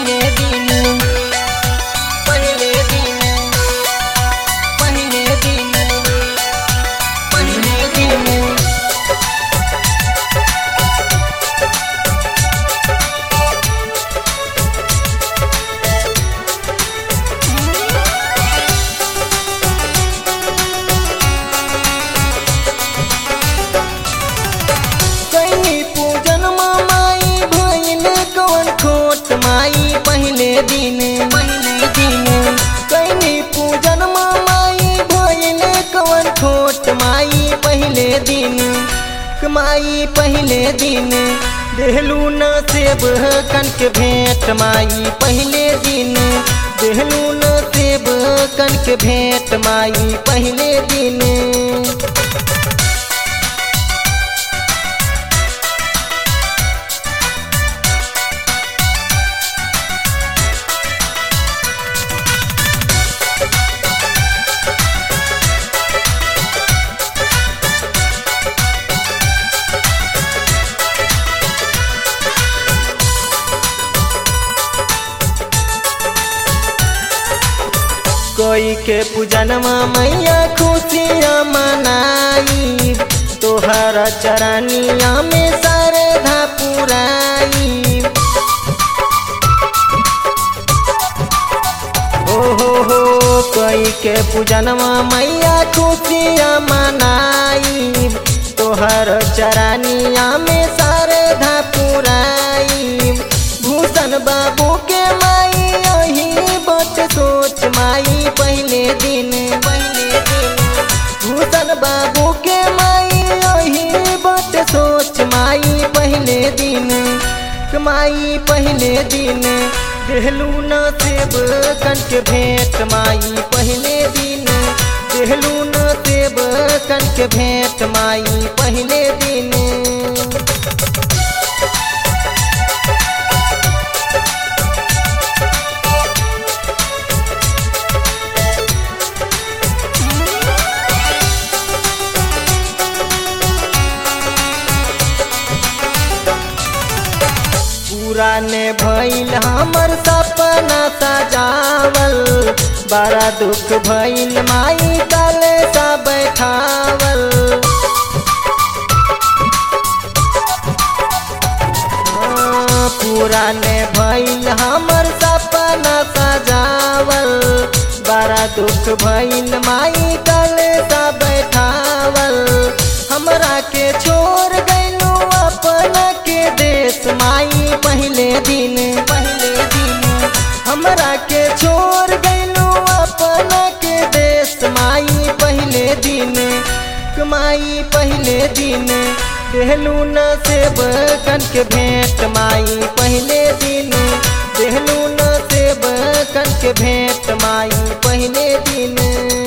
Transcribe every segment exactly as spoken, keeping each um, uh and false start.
पहले दिन पहले दिन पहले दिन पहले दिन माई पहले दिन पहले दिन कैनी पूजन माई भइल कवन खोट माई पहले दिन माई पहले दिन देहलू न सेब कन के भेंट माई पहले दिन देहलू न सेब कन के भेंट माई पहले दिन कोई के पूजनमा मैया खुशियाँ मनाई तोहरा चरनिया में श्रद्धा पुराई हो हो हो कोई के पूजनमा मैया खुशियाँ मनाई तोहरा चरनिया में श्रद्धा पुराई भूषण बाबू के माई यही बट सोच माई पहले दिन पहले दिन भूषण बाबू के माई यही बट सोच माई पहले दिन माई पहले दिन देहलू न सेब कन के भेंट माई पहले दिन देहलू न सेब कन के भेंट माई पहले दिन पूरा ने भइल हमर सपना सजावल बड़ा दुख भइल माई काले सा बैठावल पूरा ने भइल हमर सपना सजावल बड़ा दुख भइल माई काले सा बैठावल हमरा के छोड़ गइलू अपना के देश माई पहले दिन पहले दिन हमरा के छोड़ गइलू अपना के देश माई पहले दिन माई पहले दिन देहलू न सेब कन के भेंट माई पहले दिन देहलू न सेब कन के भेंट माई पहले दिन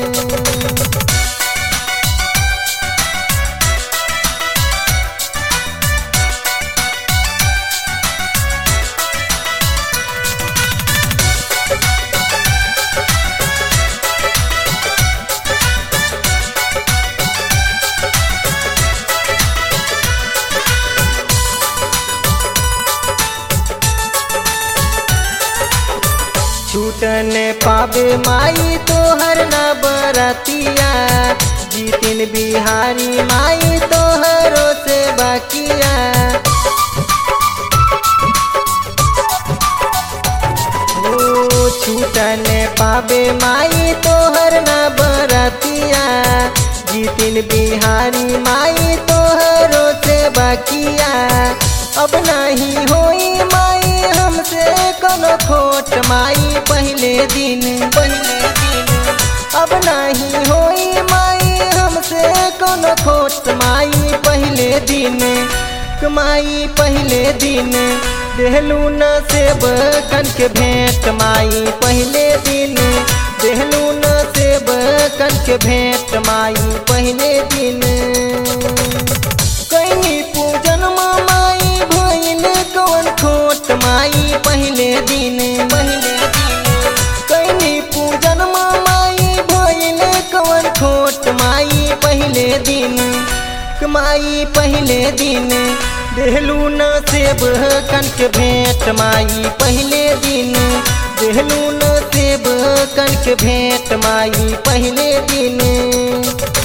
छूटने पावे माई तोहर न बरतिया जीतिन बिहारी माई तोहरो से बाकिया ओ छूटने पावे माई तोहर न बरतिया जीतिन बिहारी माई तोहरो से बाकिया अब नहीं होई माई हमसे कोनो खोट माई पहले दिन पहले दिन अब नहीं होई माई हमसे कोनो खोट माई पहले दिन माई पहले दिन देहलू न सेब कन के भेंट माई पहले दिन देहलू न सेब कन के भेंट माई पहले दिन कैनी पूजन माई भइल कवन खोट माई पहले दिन पहले दिन कैनी पूजन माई भइल कवन खोट माई पहले दिन माई पहले दिन देहलू न सेब कनक भेंट माई पहले दिन, देहलू न सेब कनक भेंट माई पहले दिन।